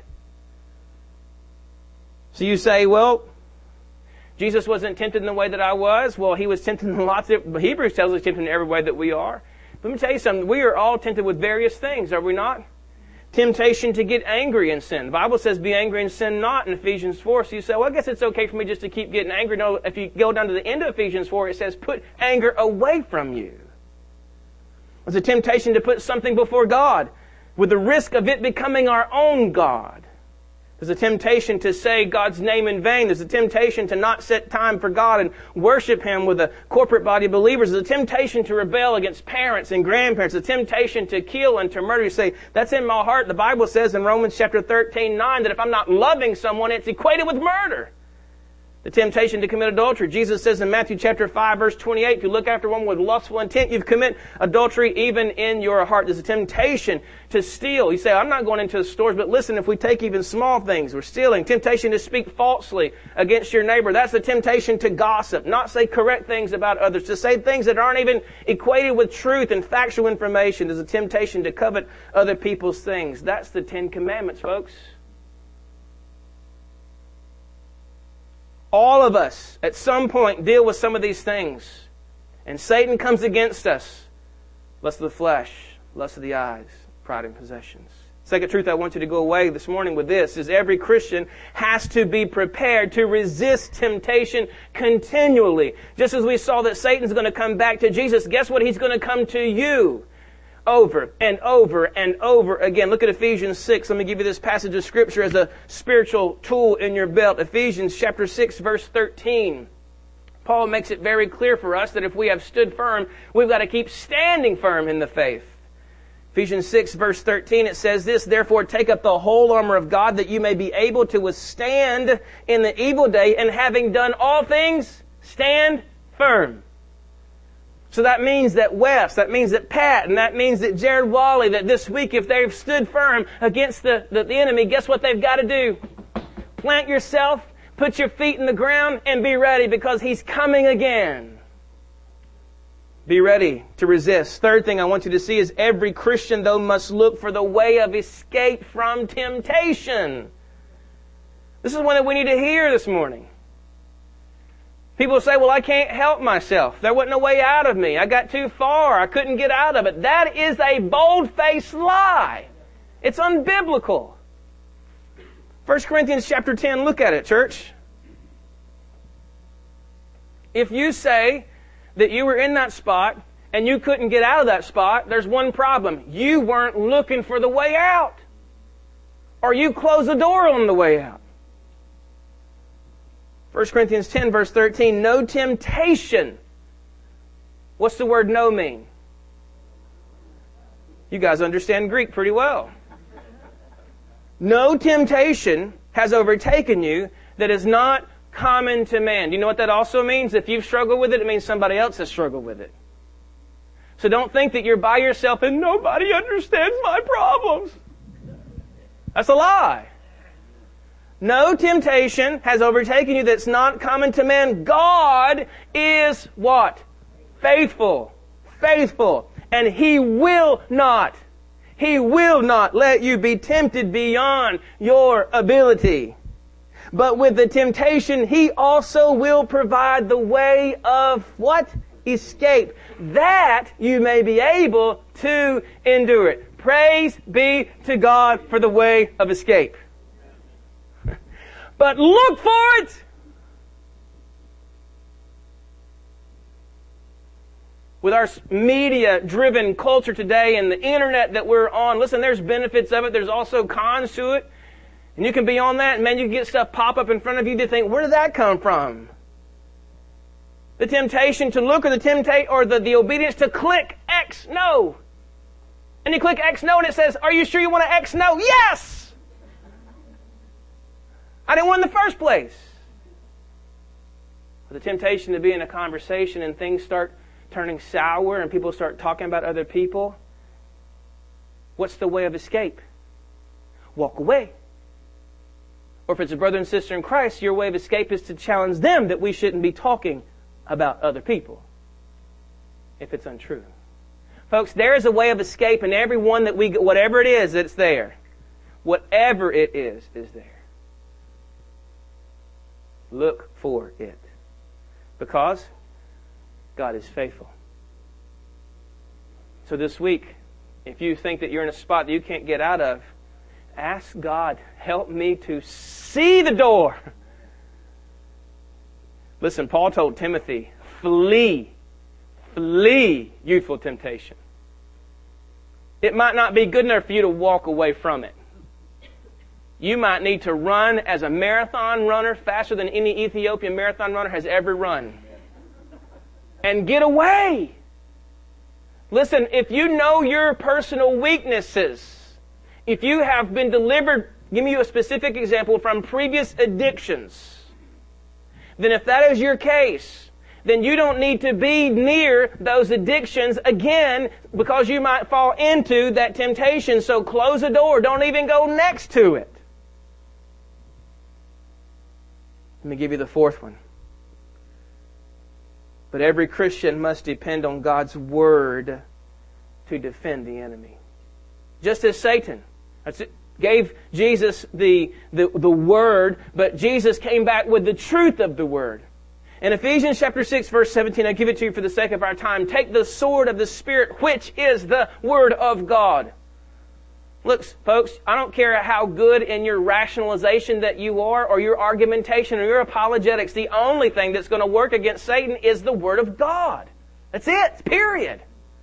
[SPEAKER 2] So you say, well, Jesus wasn't tempted in the way that I was. Well, he was tempted in lots of... Hebrews tells us tempted in every way that we are. Let me tell you something. We are all tempted with various things, are we not? Temptation to get angry and sin. The Bible says be angry and sin not in Ephesians four. So you say, well, I guess it's okay for me just to keep getting angry. No, if you go down to the end of Ephesians four, it says put anger away from you. It's a temptation to put something before God with the risk of it becoming our own God. There's a temptation to say God's name in vain. There's a temptation to not set time for God and worship Him with a corporate body of believers. There's a temptation to rebel against parents and grandparents. A temptation to kill and to murder. You say, that's in my heart. The Bible says in Romans chapter thirteen, nine, that if I'm not loving someone, it's equated with murder. The temptation to commit adultery. Jesus says in Matthew chapter five, verse twenty-eight, if you look after one with lustful intent, you've committed adultery even in your heart. There's a temptation to steal. You say, I'm not going into the stores, but listen, if we take even small things, we're stealing. Temptation to speak falsely against your neighbor. That's the temptation to gossip. Not say correct things about others. To say things that aren't even equated with truth and factual information. There's a temptation to covet other people's things. That's the Ten Commandments, folks. All of us, at some point, deal with some of these things. And Satan comes against us. Lust of the flesh, lust of the eyes, pride in possessions. Second truth I want you to go away this morning with this is every Christian has to be prepared to resist temptation continually. Just as we saw that Satan's going to come back to Jesus, guess what? He's going to come to you. Over and over and over again. Look at Ephesians six. Let me give you this passage of Scripture as a spiritual tool in your belt. Ephesians chapter six, verse thirteen. Paul makes it very clear for us that if we have stood firm, we've got to keep standing firm in the faith. Ephesians six, verse thirteen, it says this, therefore take up the whole armor of God that you may be able to withstand in the evil day, and having done all things, stand firm. So that means that Wes, that means that Pat, and that means that Jared Wally, that this week if they've stood firm against the, the, the enemy, guess what they've got to do? Plant yourself, put your feet in the ground, and be ready because he's coming again. Be ready to resist. Third thing I want you to see is every Christian, though, must look for the way of escape from temptation. This is one that we need to hear this morning. People say, well, I can't help myself. There wasn't a way out of me. I got too far. I couldn't get out of it. That is a bold-faced lie. It's unbiblical. First Corinthians chapter ten, look at it, church. If you say that you were in that spot and you couldn't get out of that spot, there's one problem. You weren't looking for the way out. Or you closed the door on the way out. First Corinthians ten, verse thirteen, no temptation. What's the word no mean? You guys understand Greek pretty well. No temptation has overtaken you that is not common to man. Do you know what that also means? If you've struggled with it, it means somebody else has struggled with it. So don't think that you're by yourself and nobody understands my problems. That's a lie. No temptation has overtaken you that's not common to man. God is what? Faithful. Faithful. And He will not, He will not let you be tempted beyond your ability. But with the temptation, He also will provide the way of what? Escape. That you may be able to endure it. Praise be to God for the way of escape. But look for it! With our media-driven culture today and the internet that we're on, listen, there's benefits of it. There's also cons to it. And you can be on that, and man, you can get stuff pop up in front of you to think, where did that come from? The temptation to look, or the temptation, or the, the obedience to click X no. And you click X no, and it says, are you sure you want to X no? Yes! I didn't want in the first place. The temptation to be in a conversation and things start turning sour and people start talking about other people. What's the way of escape? Walk away. Or if it's a brother and sister in Christ, your way of escape is to challenge them that we shouldn't be talking about other people if it's untrue. Folks, there is a way of escape in every one that we, whatever it is, it's there. Whatever it is, is there. Look for it. Because God is faithful. So this week, if you think that you're in a spot that you can't get out of, ask God, help me to see the door. Listen, Paul told Timothy, flee, flee youthful temptation. It might not be good enough for you to walk away from it. You might need to run as a marathon runner faster than any Ethiopian marathon runner has ever run. And get away. Listen, if you know your personal weaknesses, if you have been delivered, give me a specific example from previous addictions, then if that is your case, then you don't need to be near those addictions again because you might fall into that temptation. So close the door. Don't even go next to it. Let me give you the fourth one. But every Christian must depend on God's Word to defend the enemy. Just as Satan gave Jesus the, the, the Word, but Jesus came back with the truth of the Word. In Ephesians chapter six, verse seventeen, I give it to you for the sake of our time. Take the sword of the Spirit, which is the Word of God. Look, folks, I don't care how good in your rationalization that you are, or your argumentation, or your apologetics. The only thing that's going to work against Satan is the Word of God. That's it. Period.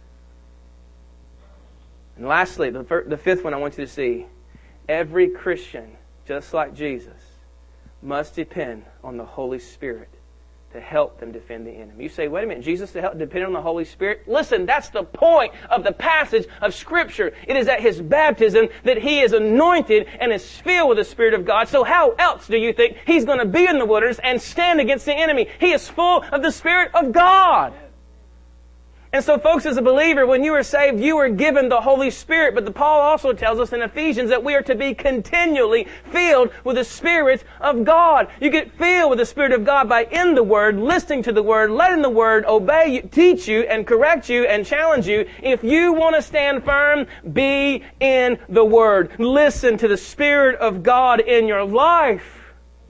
[SPEAKER 2] And lastly, the, fir- the fifth one I want you to see. Every Christian, just like Jesus, must depend on the Holy Spirit to help them defend the enemy. You say, wait a minute, Jesus to help depend on the Holy Spirit? Listen, that's the point of the passage of Scripture. It is at His baptism that He is anointed and is filled with the Spirit of God. So how else do you think He's going to be in the wilderness and stand against the enemy? He is full of the Spirit of God. And so, folks, as a believer, when you are saved, you are given the Holy Spirit. But the Paul also tells us in Ephesians that we are to be continually filled with the Spirit of God. You get filled with the Spirit of God by in the Word, listening to the Word, letting the Word obey you, teach you, and correct you, and challenge you. If you want to stand firm, be in the Word. Listen to the Spirit of God in your life.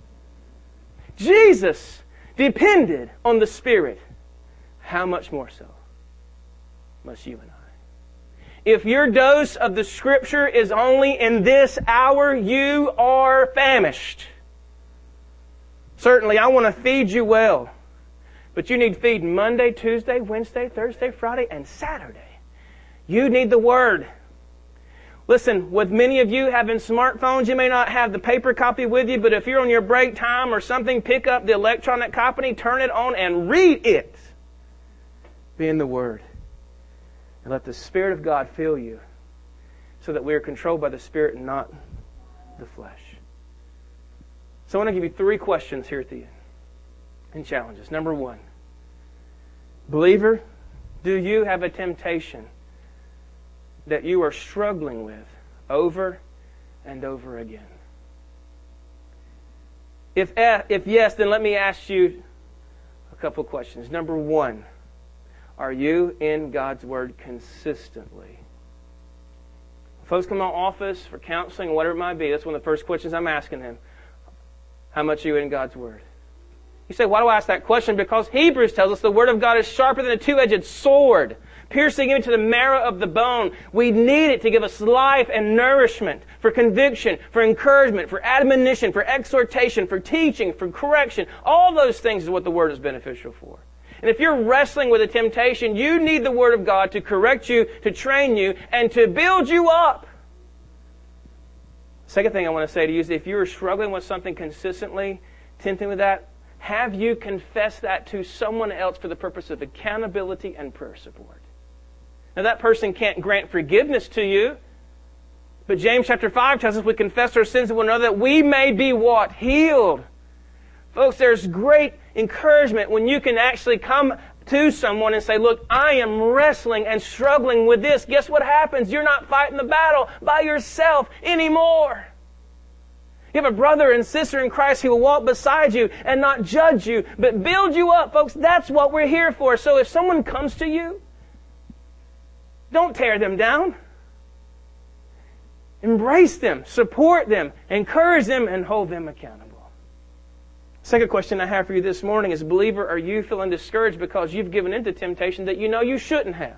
[SPEAKER 2] Jesus depended on the Spirit. How much more so must you and I? If your dose of the Scripture is only in this hour, you are famished. Certainly, I want to feed you well. But you need feed Monday, Tuesday, Wednesday, Thursday, Friday, and Saturday. You need the Word. Listen, with many of you having smartphones, you may not have the paper copy with you, but if you're on your break time or something, pick up the electronic copy, turn it on, and read it. Be in the Word. And let the Spirit of God fill you so that we are controlled by the Spirit and not the flesh. So I want to give you three questions here at the end and challenges. Number one, believer, do you have a temptation that you are struggling with over and over again? If, if yes, then let me ask you a couple questions. Number one, are you in God's Word consistently? Folks come to my office for counseling or whatever it might be. That's one of the first questions I'm asking them. How much are you in God's Word? You say, why do I ask that question? Because Hebrews tells us the Word of God is sharper than a two-edged sword, piercing into the marrow of the bone. We need it to give us life and nourishment, for conviction, for encouragement, for admonition, for exhortation, for teaching, for correction. All those things is what the Word is beneficial for. And if you're wrestling with a temptation, you need the Word of God to correct you, to train you, and to build you up. Second thing I want to say to you is if you're struggling with something consistently, tempting with that, have you confessed that to someone else for the purpose of accountability and prayer support? Now that person can't grant forgiveness to you, but James chapter five tells us we confess our sins to one another that we may be what? Healed. Folks, there's great encouragement when you can actually come to someone and say, look, I am wrestling and struggling with this. Guess what happens? You're not fighting the battle by yourself anymore. You have a brother and sister in Christ who will walk beside you and not judge you, but build you up. Folks, that's what we're here for. So if someone comes to you, don't tear them down. Embrace them, support them, encourage them, and hold them accountable. Second question I have for you this morning is, believer, are you feeling discouraged because you've given in to temptation that you know you shouldn't have?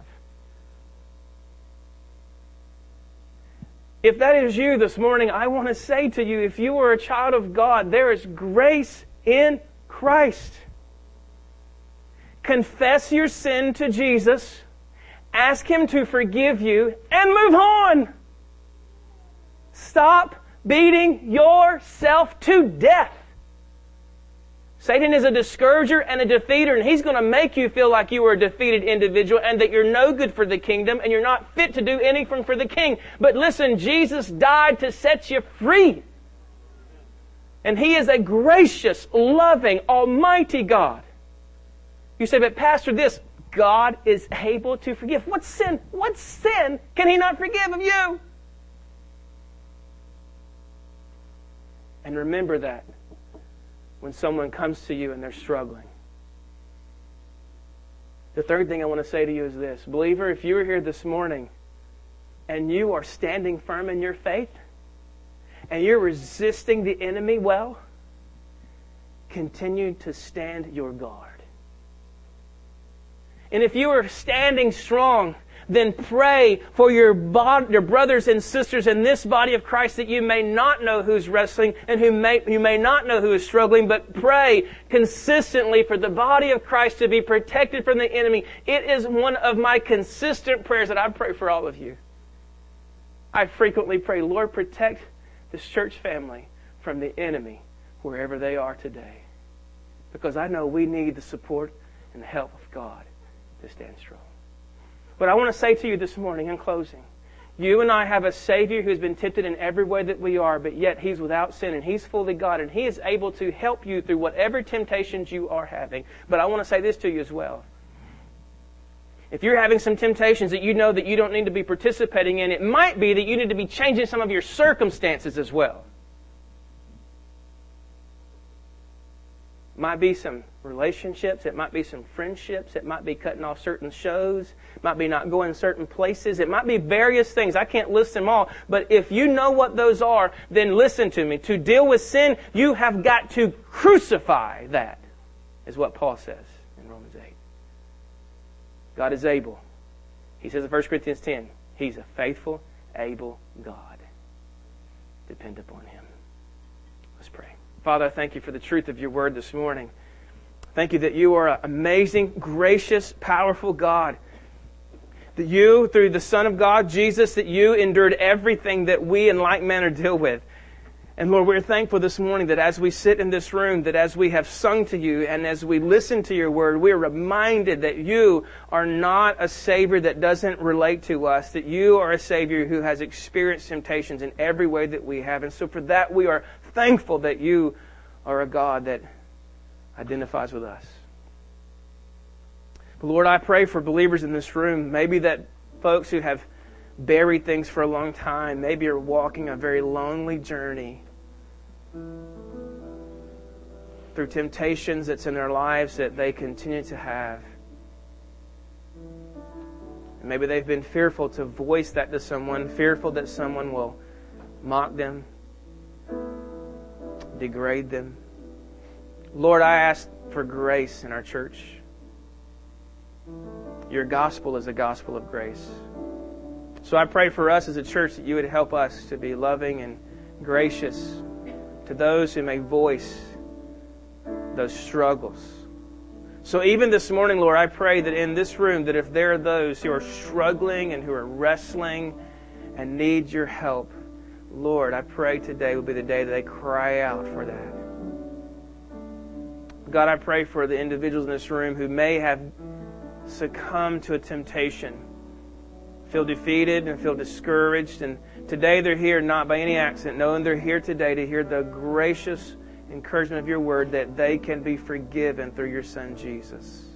[SPEAKER 2] If that is you this morning, I want to say to you, if you are a child of God, there is grace in Christ. Confess your sin to Jesus, ask Him to forgive you, and move on. Stop beating yourself to death. Satan is a discourager and a defeater, and he's going to make you feel like you are a defeated individual and that you're no good for the kingdom and you're not fit to do anything for the King. But listen, Jesus died to set you free. And He is a gracious, loving, almighty God. You say, but Pastor, this, God is able to forgive. What sin, what sin can He not forgive of you? And remember that when someone comes to you and they're struggling. The third thing I want to say to you is this. Believer, if you are here this morning and you are standing firm in your faith and you're resisting the enemy well, continue to stand your guard. And if you are standing strong, then pray for your, bod- your brothers and sisters in this body of Christ that you may not know who's wrestling and who may, you may not know who is struggling, but pray consistently for the body of Christ to be protected from the enemy. It is one of my consistent prayers that I pray for all of you. I frequently pray, Lord, protect this church family from the enemy wherever they are today. Because I know we need the support and the help of God to stand strong. But I want to say to you this morning in closing, you and I have a Savior who's been tempted in every way that we are, but yet He's without sin and He's fully God and He is able to help you through whatever temptations you are having. But I want to say this to you as well. If you're having some temptations that you know that you don't need to be participating in, it might be that you need to be changing some of your circumstances as well. It might be some relationships. It might be some friendships. It might be cutting off certain shows. It might be not going certain places. It might be various things. I can't list them all. But if you know what those are, then listen to me. To deal with sin, you have got to crucify that, is what Paul says in Romans eight. God is able. He says in First Corinthians ten, He's a faithful, able God. Depend upon Him. Let's pray. Father, I thank You for the truth of Your word this morning. Thank You that You are an amazing, gracious, powerful God. That You, through the Son of God, Jesus, that You endured everything that we in like manner deal with. And Lord, we're thankful this morning that as we sit in this room, that as we have sung to You and as we listen to Your word, we're reminded that You are not a Savior that doesn't relate to us, that You are a Savior who has experienced temptations in every way that we have. And so for that, we are thankful that You are a God that identifies with us. But Lord, I pray for believers in this room, maybe that folks who have buried things for a long time, maybe are walking a very lonely journey through temptations that's in their lives that they continue to have. And maybe they've been fearful to voice that to someone, fearful that someone will mock them, degrade them. Lord, I ask for grace in our church. Your gospel is a gospel of grace. So I pray for us as a church that You would help us to be loving and gracious to those who may voice those struggles. So even this morning, Lord, I pray that in this room, that if there are those who are struggling and who are wrestling and need Your help, Lord, I pray today will be the day that they cry out for that. God, I pray for the individuals in this room who may have succumbed to a temptation, feel defeated and feel discouraged. And today they're here not by any accident, knowing they're here today to hear the gracious encouragement of Your word that they can be forgiven through Your Son, Jesus.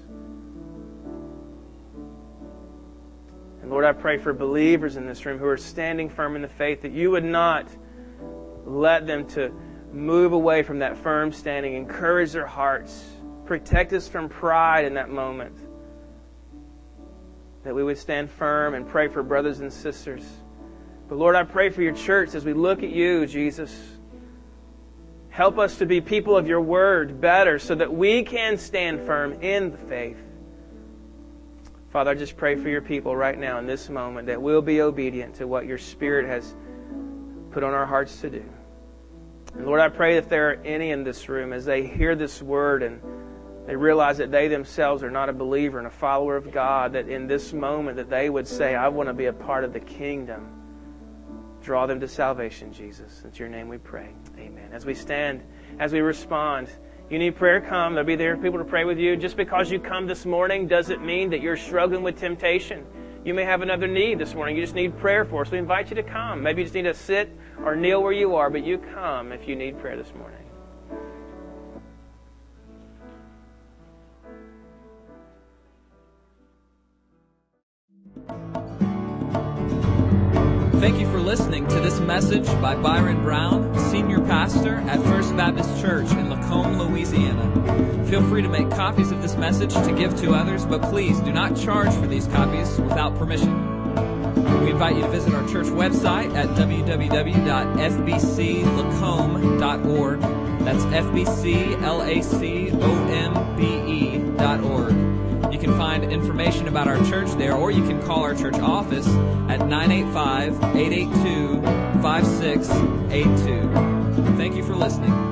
[SPEAKER 2] And Lord, I pray for believers in this room who are standing firm in the faith, that You would not let them to move away from that firm standing. Encourage their hearts. Protect us from pride in that moment. That we would stand firm and pray for brothers and sisters. But Lord, I pray for Your church as we look at You, Jesus. Help us to be people of Your word better so that we can stand firm in the faith. Father, I just pray for Your people right now in this moment that we'll be obedient to what Your Spirit has put on our hearts to do. And Lord, I pray if there are any in this room, as they hear this word and they realize that they themselves are not a believer and a follower of God, that in this moment that they would say, I want to be a part of the kingdom. Draw them to salvation, Jesus. In Your name we pray. Amen. As we stand, as we respond, you need prayer, come. There'll be there people to pray with you. Just because you come this morning doesn't mean that you're struggling with temptation. You may have another need this morning. You just need prayer for. So we invite you to come. Maybe you just need to sit or kneel where you are, but you come if you need prayer this morning.
[SPEAKER 1] Thank you for listening to this message by Byron Brown, Senior Pastor at First Baptist Church in Lacombe, Louisiana. Feel free to make copies of this message to give to others, but please do not charge for these copies without permission. We invite you to visit our church website at w w w dot f b c lacombe dot org. That's F B C L A C O M B E dot org. You can find information about our church there, or you can call our church office at nine eight five, eight eight two, five six eight two. Thank you for listening.